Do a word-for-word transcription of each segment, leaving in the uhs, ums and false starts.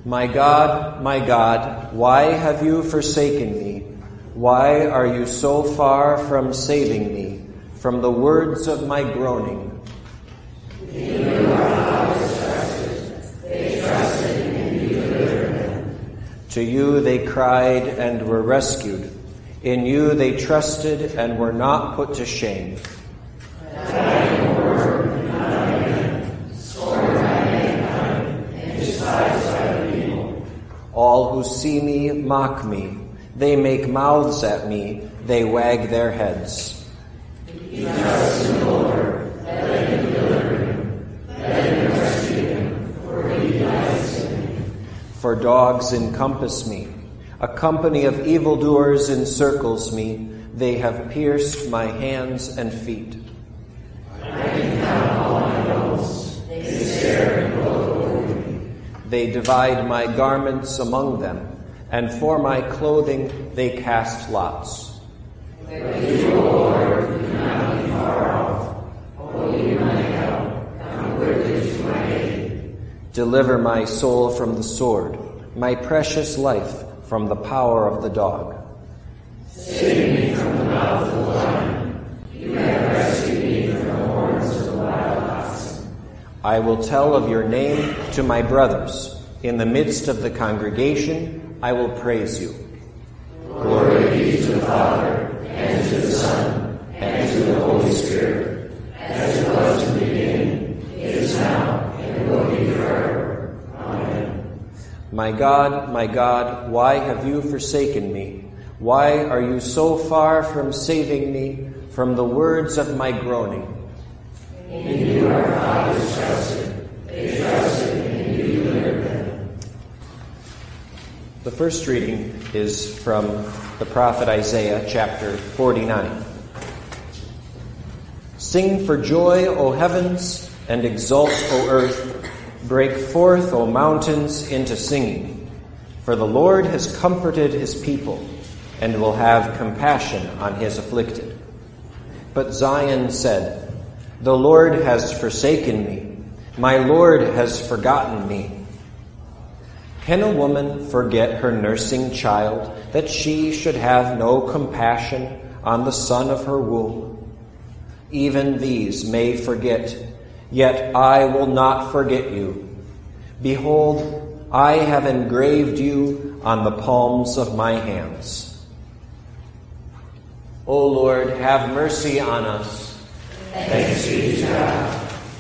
My God, my God, why have you forsaken me? Why are you so far from saving me from the words of my groaning? In you our fathers trusted. They trusted and you delivered them. To you they cried and were rescued. In you they trusted and were not put to shame. Dying word, not by men, scorned by mankind, and despised by the people. All who see me mock me. They make mouths at me. They wag their heads. He trusts in the Lord. Let him deliver him. Let him rescue him, for he delights in him. For dogs encompass me. A company of evildoers encircles me. They have pierced my hands and feet. I can count all my bones. They stare and gloat over me. They divide my garments among them, and for my clothing they cast lots. But you, O Lord, do not be far off. O you, my help, come quickly to my aid. Deliver my soul from the sword, my precious life from the power of the dog. Save me from the mouth of the lion. You have rescued me from the horns of the wild oxen. I will tell of your name to my brothers. In the midst of the congregation, I will praise you. Glory be to the Father, and to the Son, and to the Holy Spirit, as it was in the beginning, is now, and will be forever. Amen. My God, my God, why have you forsaken me? Why are you so far from saving me from the words of my groaning? In you our fathers trusted. They trusted, and you delivered them. The first reading is from the prophet Isaiah, chapter forty-nine. Sing for joy, O heavens, and exult, O earth. Break forth, O mountains, into singing. For the Lord has comforted his people, and will have compassion on his afflicted. But Zion said, The Lord has forsaken me. My Lord has forgotten me. Can a woman forget her nursing child, that she should have no compassion on the son of her womb? Even these may forget, yet I will not forget you. Behold, I have engraved you on the palms of my hands. O Lord, have mercy on us. Thanks be to God.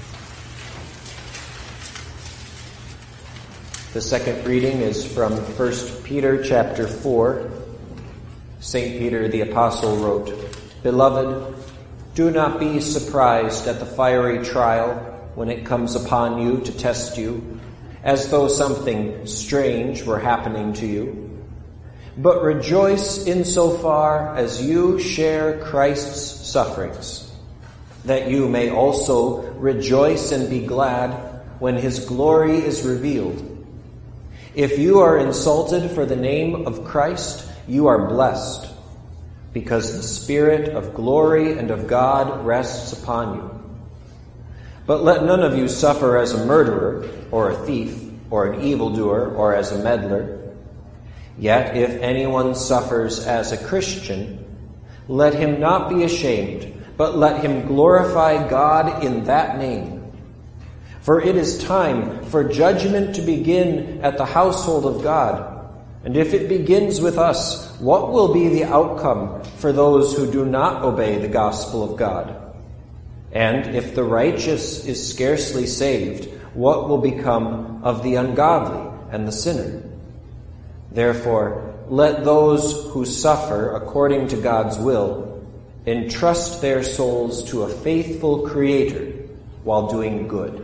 The second reading is from First Peter chapter four. Saint Peter the Apostle wrote, Beloved, do not be surprised at the fiery trial when it comes upon you to test you, as though something strange were happening to you. But rejoice insofar as you share Christ's sufferings, that you may also rejoice and be glad when his glory is revealed. If you are insulted for the name of Christ, you are blessed, because the Spirit of glory and of God rests upon you. But let none of you suffer as a murderer, or a thief, or an evildoer, or as a meddler. Yet if anyone suffers as a Christian, let him not be ashamed, but let him glorify God in that name. For it is time for judgment to begin at the household of God. And if it begins with us, what will be the outcome for those who do not obey the gospel of God? And if the righteous is scarcely saved, what will become of the ungodly and the sinner? Therefore, let those who suffer according to God's will entrust their souls to a faithful Creator while doing good.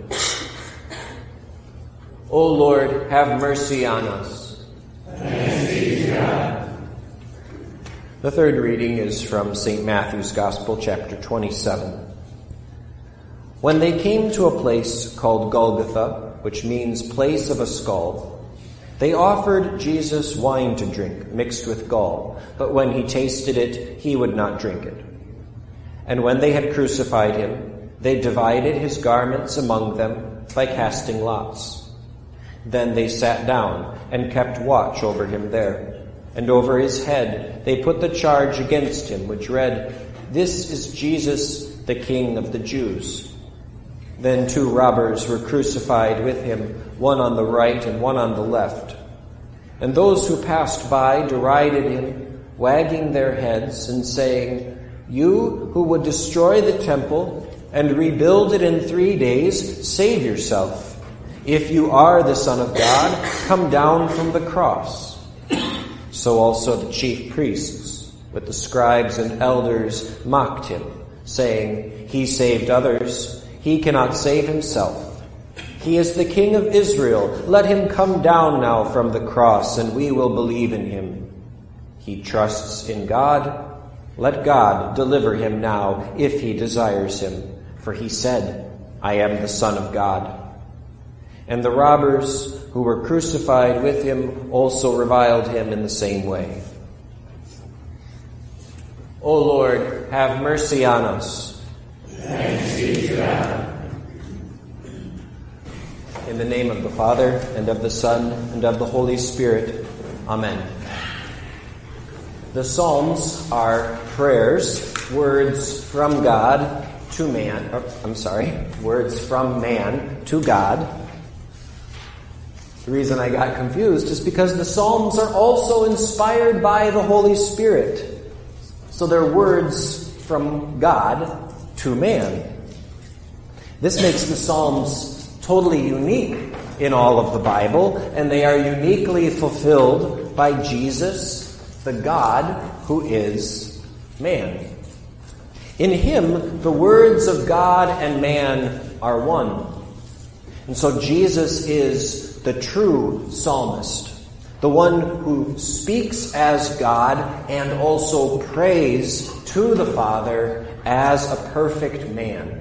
O Lord, have mercy on us. Thanks be to God. The third reading is from Saint Matthew's Gospel, chapter twenty-seven. When they came to a place called Golgotha, which means place of a skull, they offered Jesus wine to drink, mixed with gall, but when he tasted it, he would not drink it. And when they had crucified him, they divided his garments among them by casting lots. Then they sat down and kept watch over him there. And over his head they put the charge against him, which read, "This is Jesus, the King of the Jews." Then two robbers were crucified with him, one on the right and one on the left. And those who passed by derided him, wagging their heads and saying, "You who would destroy the temple and rebuild it in three days, save yourself. If you are the Son of God, come down from the cross." So also the chief priests, with the scribes and elders, mocked him, saying, "He saved others. He cannot save himself. He is the King of Israel. Let him come down now from the cross, and we will believe in him. He trusts in God. Let God deliver him now, if he desires him. For he said, 'I am the Son of God.'" And the robbers who were crucified with him also reviled him in the same way. O Lord, have mercy on us. Thanks be to God. In the name of the Father, and of the Son, and of the Holy Spirit. Amen. The Psalms are prayers, words from God to man. Or, I'm sorry, words from man to God. The reason I got confused is because the Psalms are also inspired by the Holy Spirit. So they're words from God to man. This makes the Psalms totally unique in all of the Bible, and they are uniquely fulfilled by Jesus, the God who is man. In him, the words of God and man are one. And so Jesus is the true psalmist, the one who speaks as God and also prays to the Father as a perfect man.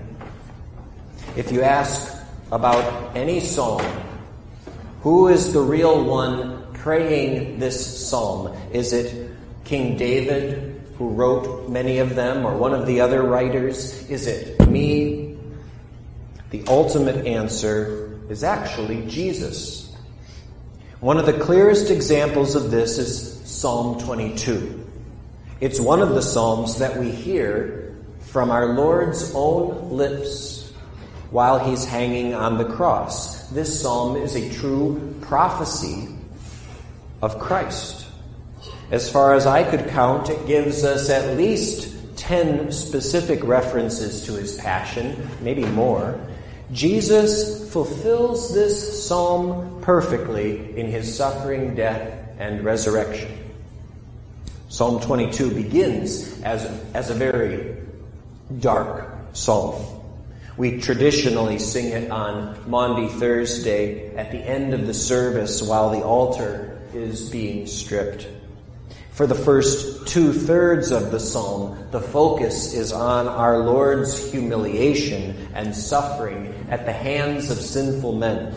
If you ask about any psalm, who is the real one praying this psalm? Is it King David, who wrote many of them, or one of the other writers? Is it me? The ultimate answer is actually Jesus. One of the clearest examples of this is Psalm twenty-two. It's one of the psalms that we hear from our Lord's own lips while he's hanging on the cross. This psalm is a true prophecy of Christ. As far as I could count, it gives us at least ten specific references to his passion, maybe more. Jesus fulfills this psalm perfectly in his suffering, death, and resurrection. Psalm twenty-two begins as, as a very dark psalm. We traditionally sing it on Maundy Thursday at the end of the service while the altar is being stripped. For the first two-thirds of the psalm, the focus is on our Lord's humiliation and suffering at the hands of sinful men.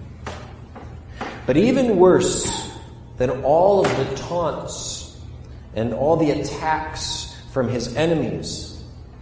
But even worse than all of the taunts and all the attacks from his enemies,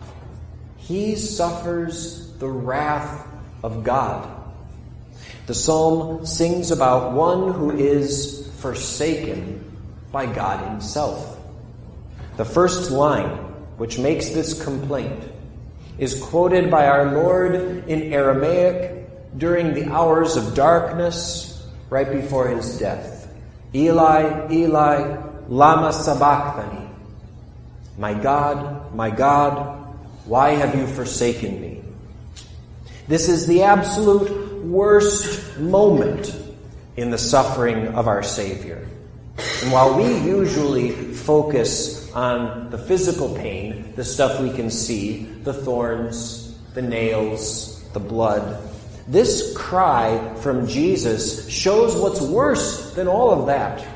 he suffers the wrath of God. The psalm sings about one who is forsaken by God himself. The first line, which makes this complaint, is quoted by our Lord in Aramaic during the hours of darkness right before his death. Eli, Eli, lama sabachthani. My God, my God, why have you forsaken me? This is the absolute worst moment in the suffering of our Savior. And while we usually focus on the physical pain, the stuff we can see, the thorns, the nails, the blood, this cry from Jesus shows what's worse than all of that.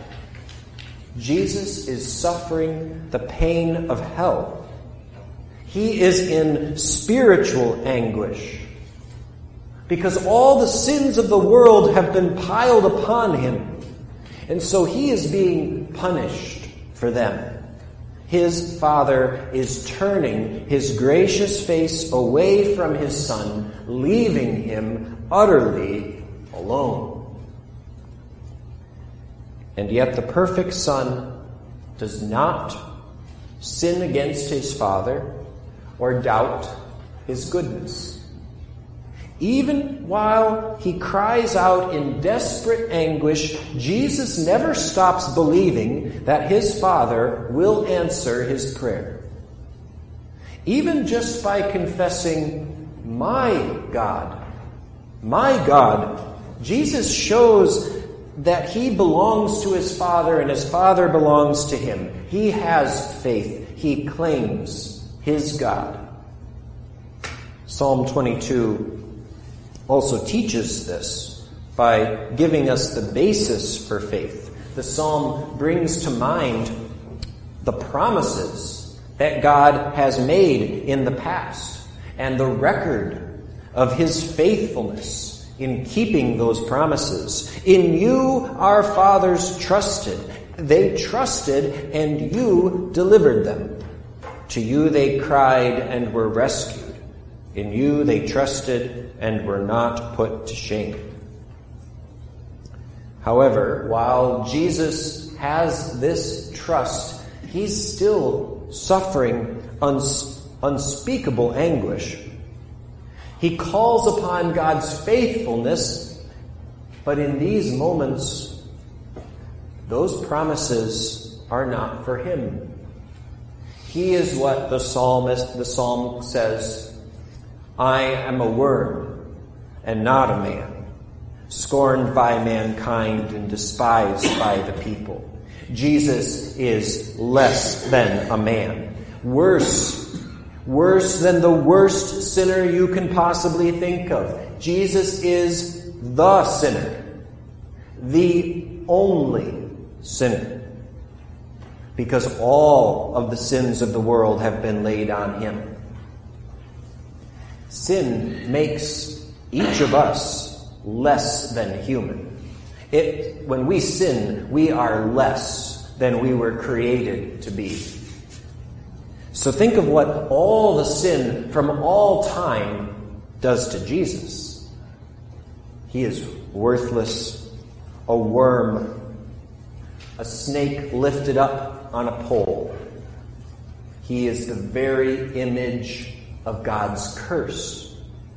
Jesus is suffering the pain of hell. He is in spiritual anguish because all the sins of the world have been piled upon him. And so he is being punished for them. His Father is turning his gracious face away from his Son, leaving him utterly alone. And yet the perfect Son does not sin against his Father or doubt his goodness. Even while he cries out in desperate anguish, Jesus never stops believing that his Father will answer his prayer. Even just by confessing, "My God, my God," Jesus shows that he belongs to his Father and his Father belongs to him. He has faith. He claims his God. Psalm twenty-two also teaches this by giving us the basis for faith. The psalm brings to mind the promises that God has made in the past and the record of his faithfulness in keeping those promises. In you our fathers trusted. They trusted and you delivered them. To you they cried and were rescued. In you they trusted and were not put to shame. However, while Jesus has this trust, he's still suffering uns- unspeakable anguish. He calls upon God's faithfulness, but in these moments, those promises are not for him. He is what the psalmist, the psalm says, "I am a worm and not a man, scorned by mankind and despised by the people." Jesus is less than a man. Worse, worse than the worst sinner you can possibly think of. Jesus is the sinner, the only sinner, because all of the sins of the world have been laid on him. Sin makes each of us less than human. It, when we sin, we are less than we were created to be. So think of what all the sin from all time does to Jesus. He is worthless, a worm, a snake lifted up on a pole. He is the very image of God's curse.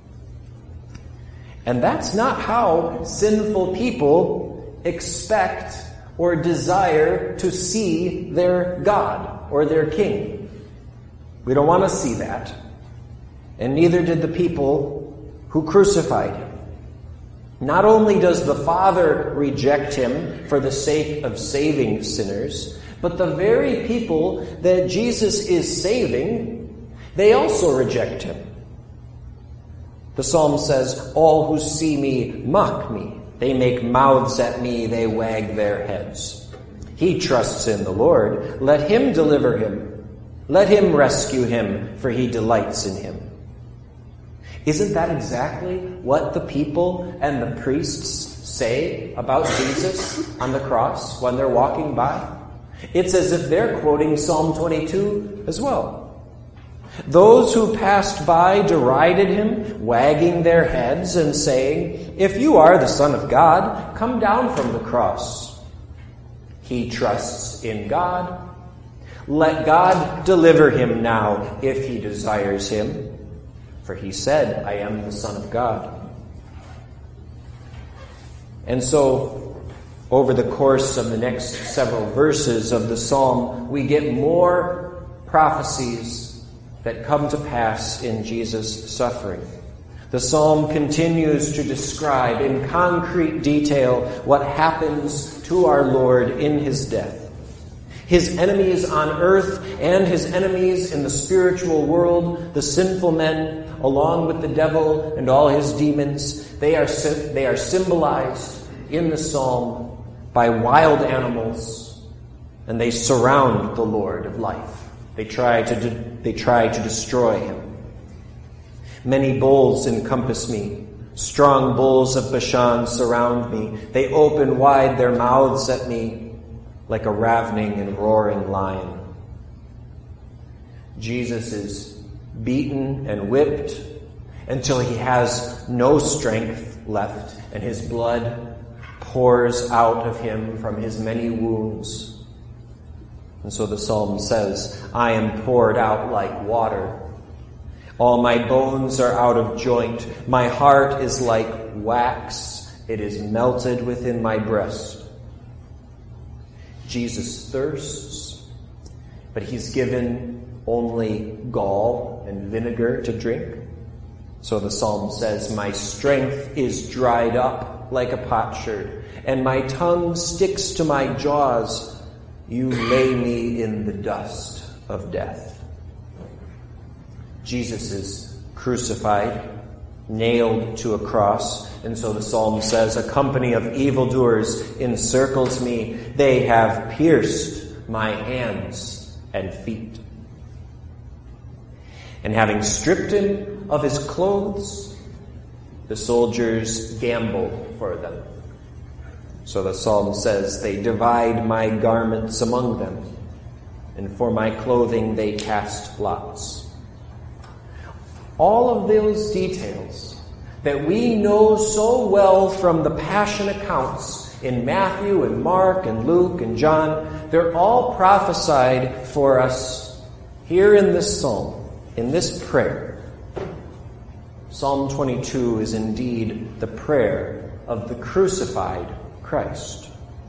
And that's not how sinful people expect or desire to see their God or their king. We don't want to see that. And neither did the people who crucified him. Not only does the Father reject him for the sake of saving sinners, but the very people that Jesus is saving, they also reject him. The psalm says, "All who see me mock me. They make mouths at me. They wag their heads." He trusts in the Lord. Let him deliver him. Let him rescue him, for he delights in him. Isn't that exactly what the people and the priests say about Jesus on the cross when they're walking by? It's as if they're quoting Psalm twenty-two as well. Those who passed by derided him, wagging their heads and saying, "If you are the Son of God, come down from the cross." He trusts in God. Let God deliver him now if he desires him. For he said, "I am the Son of God." And so, over the course of the next several verses of the psalm, we get more prophecies that come to pass in Jesus' suffering. The psalm continues to describe in concrete detail what happens to our Lord in his death. His enemies on earth and his enemies in the spiritual world, the sinful men, along with the devil and all his demons, they are, they are symbolized in the psalm by wild animals, and they surround the Lord of life. They try to de- they try to destroy him. Many bulls encompass me. Strong bulls of Bashan surround me. They open wide their mouths at me like a ravening and roaring lion. Jesus is beaten and whipped until he has no strength left, and his blood pours out of him from his many wounds. And so the psalm says, I am poured out like water. All my bones are out of joint. My heart is like wax. It is melted within my breast. Jesus thirsts, but he's given only gall and vinegar to drink. So the psalm says, my strength is dried up like a potsherd, and my tongue sticks to my jaws. You lay me in the dust of death. Jesus is crucified, nailed to a cross, and so the psalm says, a company of evildoers encircles me. They have pierced my hands and feet. And having stripped him of his clothes, the soldiers gamble for them. So the psalm says, they divide my garments among them, and for my clothing they cast lots. All of those details that we know so well from the Passion accounts in Matthew and Mark and Luke and John, they're all prophesied for us here in this psalm, in this prayer. Psalm twenty-two is indeed the prayer of the crucified Christ.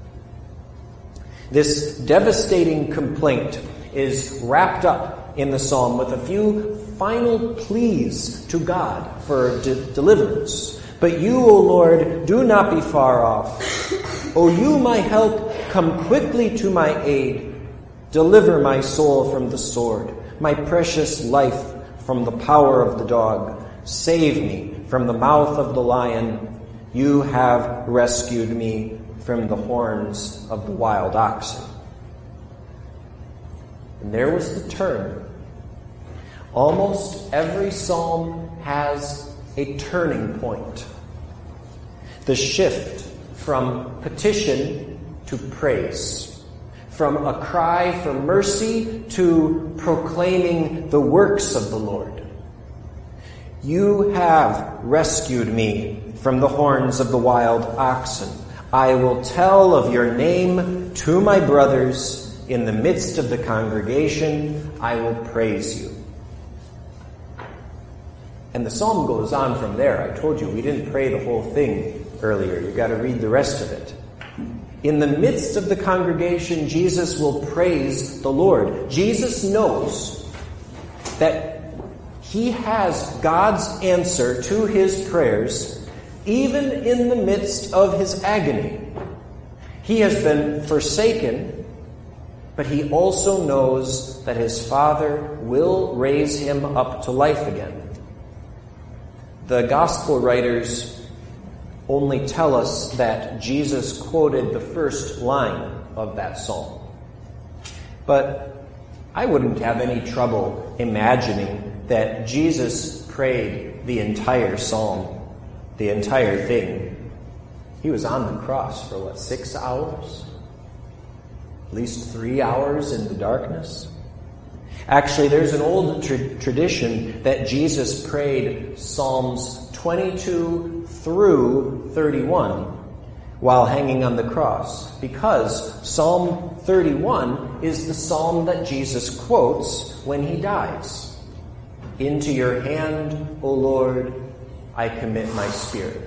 This devastating complaint is wrapped up in the psalm with a few final pleas to God for de- deliverance. But you, O Lord, do not be far off. O you, my help, come quickly to my aid. Deliver my soul from the sword, my precious life from the power of the dog. Save me from the mouth of the lion. You have rescued me from the horns of the wild oxen. And there was the turn. Almost every psalm has a turning point. The shift from petition to praise. From a cry for mercy to proclaiming the works of the Lord. You have rescued me from the horns of the wild oxen. I will tell of your name to my brothers. In the midst of the congregation, I will praise you. And the psalm goes on from there. I told you we didn't pray the whole thing earlier. You've got to read the rest of it. In the midst of the congregation, Jesus will praise the Lord. Jesus knows that he has God's answer to his prayers, even in the midst of his agony. He has been forsaken, but he also knows that his Father will raise him up to life again. The gospel writers only tell us that Jesus quoted the first line of that psalm. But I wouldn't have any trouble imagining that Jesus prayed the entire psalm, the entire thing. He was on the cross for what, six hours? At least three hours in the darkness? Actually, there's an old tra- tradition that Jesus prayed Psalms twenty-two through thirty-one while hanging on the cross, because Psalm thirty-one is the psalm that Jesus quotes when he dies. Into your hand, O Lord, I commit my spirit.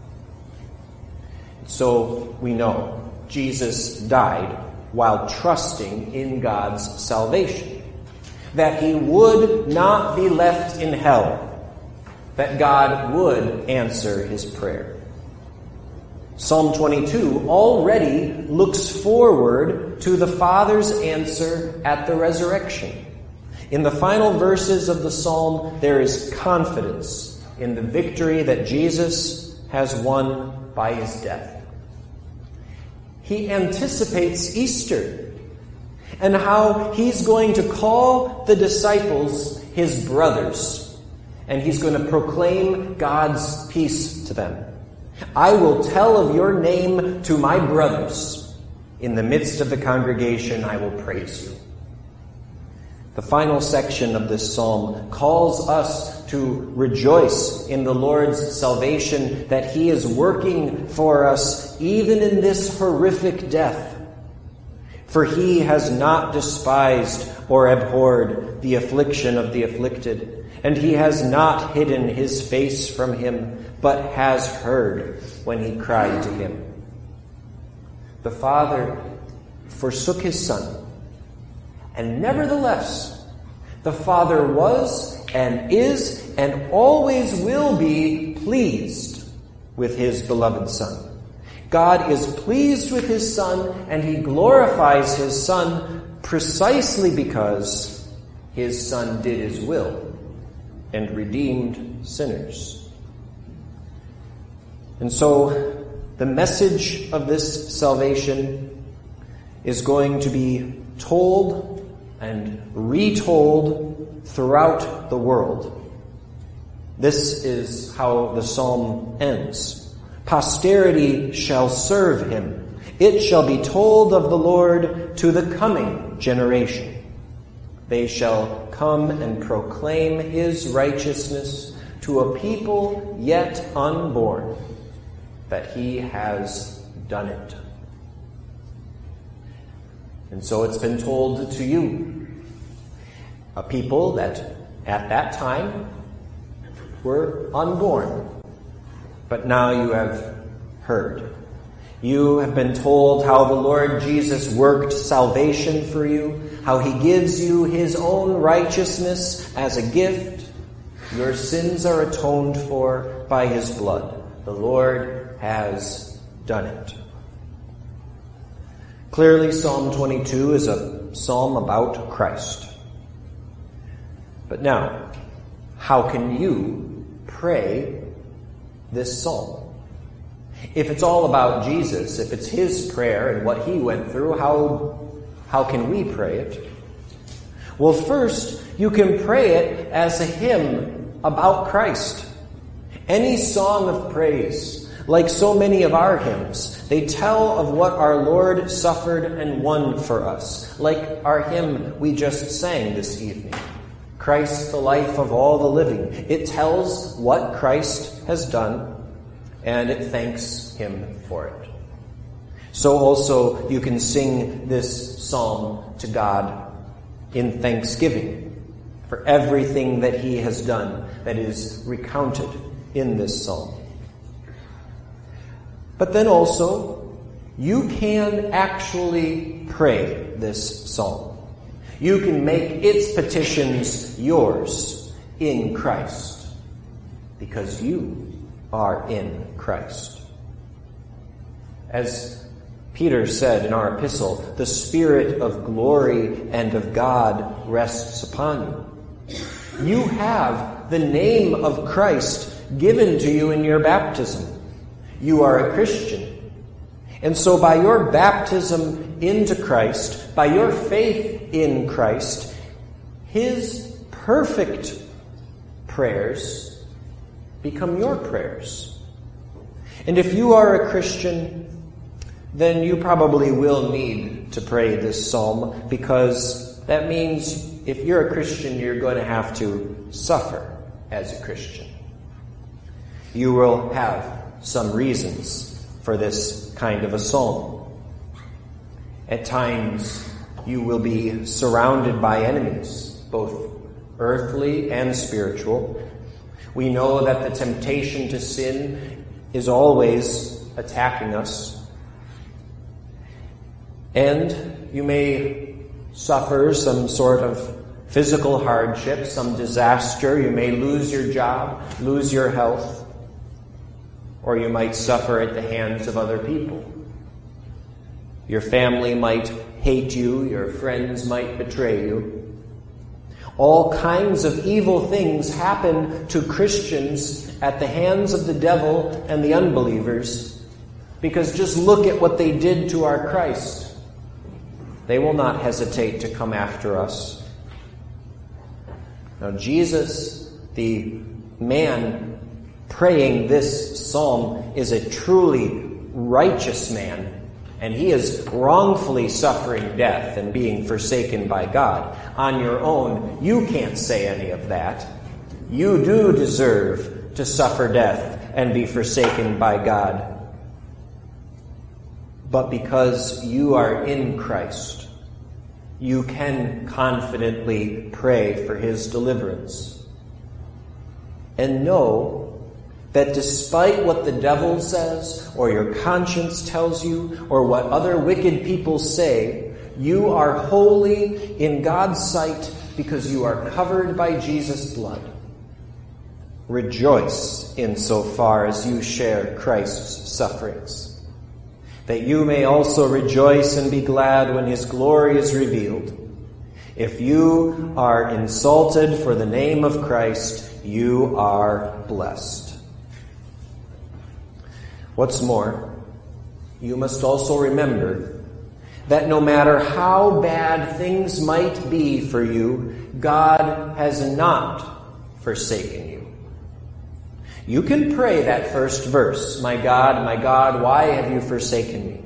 So we know Jesus died while trusting in God's salvation. That he would not be left in hell. That God would answer his prayer. Psalm twenty-two already looks forward to the Father's answer at the resurrection. In the final verses of the psalm, there is confidence in the victory that Jesus has won by his death. He anticipates Easter and how he's going to call the disciples his brothers, and he's going to proclaim God's peace to them. I will tell of your name to my brothers. In the midst of the congregation, I will praise you. The final section of this psalm calls us to rejoice in the Lord's salvation, that he is working for us even in this horrific death. For he has not despised or abhorred the affliction of the afflicted, and he has not hidden his face from him, but has heard when he cried to him. The Father forsook his Son, and nevertheless the Father was and is and always will be pleased with his beloved Son. God is pleased with his Son, and he glorifies his Son precisely because his Son did his will and redeemed sinners. And so the message of this salvation is going to be told and retold throughout the world. This is how the psalm ends. Posterity shall serve him. It shall be told of the Lord to the coming generation. They shall come and proclaim his righteousness to a people yet unborn, that he has done it. And so it's been told to you, a people that at that time were unborn. But now you have heard. You have been told how the Lord Jesus worked salvation for you, how he gives you his own righteousness as a gift. Your sins are atoned for by his blood. The Lord has done it. Clearly, Psalm twenty-two is a psalm about Christ. But now, how can you pray this psalm? If it's all about Jesus, if it's his prayer and what he went through, how, how can we pray it? Well, first, you can pray it as a hymn about Christ. Any song of praise, like so many of our hymns, they tell of what our Lord suffered and won for us, like our hymn we just sang this evening. Christ, the life of all the living. It tells what Christ has done, and it thanks him for it. So also you can sing this psalm to God in thanksgiving for everything that he has done that is recounted in this psalm. But then also, you can actually pray this psalm. You can make its petitions yours in Christ, because you are in Christ. As Peter said in our epistle, the Spirit of glory and of God rests upon you. You have the name of Christ given to you in your baptism. You are a Christian. And so by your baptism into Christ, by your faith in Christ, his perfect prayers become your prayers. And if you are a Christian, then you probably will need to pray this psalm, because that means if you're a Christian, you're going to have to suffer as a Christian. You will have some reasons for this kind of a psalm. At times, you will be surrounded by enemies, both earthly and spiritual. We know that the temptation to sin is always attacking us. And you may suffer some sort of physical hardship, some disaster. You may lose your job, lose your health. Or you might suffer at the hands of other people. Your family might hate you. Your friends might betray you. All kinds of evil things happen to Christians at the hands of the devil and the unbelievers, because just look at what they did to our Christ. They will not hesitate to come after us. Now, Jesus, the man praying this psalm, is a truly righteous man, and he is wrongfully suffering death and being forsaken by God. On your own, you can't say any of that. You do deserve to suffer death and be forsaken by God. But because you are in Christ, you can confidently pray for his deliverance. And know that despite what the devil says, or your conscience tells you, or what other wicked people say, you are holy in God's sight because you are covered by Jesus' blood. Rejoice insofar as you share Christ's sufferings, that you may also rejoice and be glad when his glory is revealed. If you are insulted for the name of Christ, you are blessed. What's more, you must also remember that no matter how bad things might be for you, God has not forsaken you. You can pray that first verse, "My God, my God, why have you forsaken me?"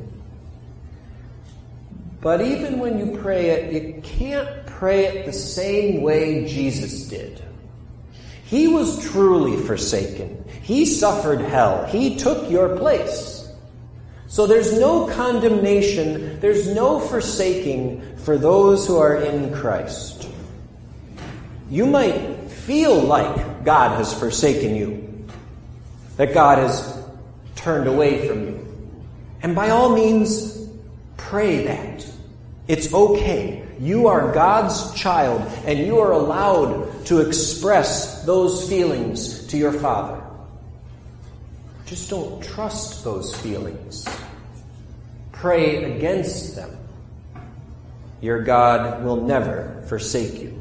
But even when you pray it, you can't pray it the same way Jesus did. He was truly forsaken. He suffered hell. He took your place. So there's no condemnation, there's no forsaking for those who are in Christ. You might feel like God has forsaken you, that God has turned away from you. And by all means, pray that. It's okay. You are God's child, and you are allowed to express those feelings to your Father. Just don't trust those feelings. Pray against them. Your God will never forsake you.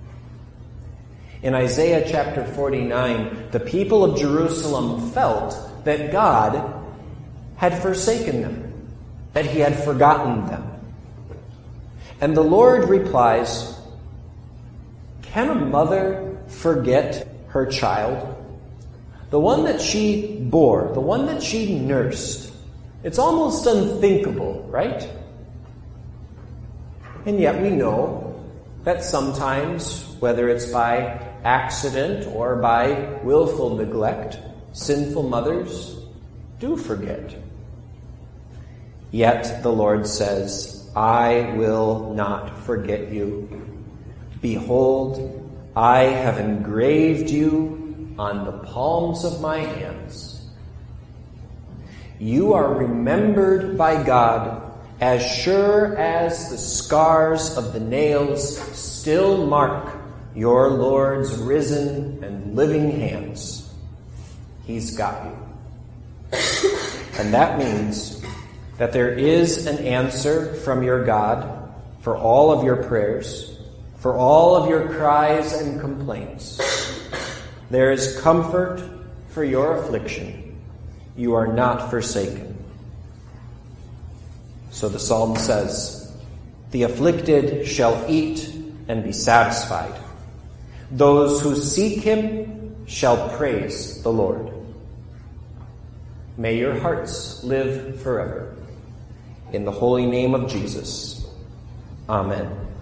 In Isaiah chapter forty-nine, the people of Jerusalem felt that God had forsaken them, that he had forgotten them. And the Lord replies, "Can a mother forget her child? The one that she bore, the one that she nursed. It's almost unthinkable, right?" And yet we know that sometimes, whether it's by accident or by willful neglect, sinful mothers do forget. Yet the Lord says, "I will not forget you. Behold, I have engraved you on the palms of my hands." You are remembered by God as sure as the scars of the nails still mark your Lord's risen and living hands. He's got you. And that means that there is an answer from your God for all of your prayers, for all of your cries and complaints. There is comfort for your affliction. You are not forsaken. So the psalm says, "The afflicted shall eat and be satisfied. Those who seek him shall praise the Lord." May your hearts live forever. In the holy name of Jesus. Amen.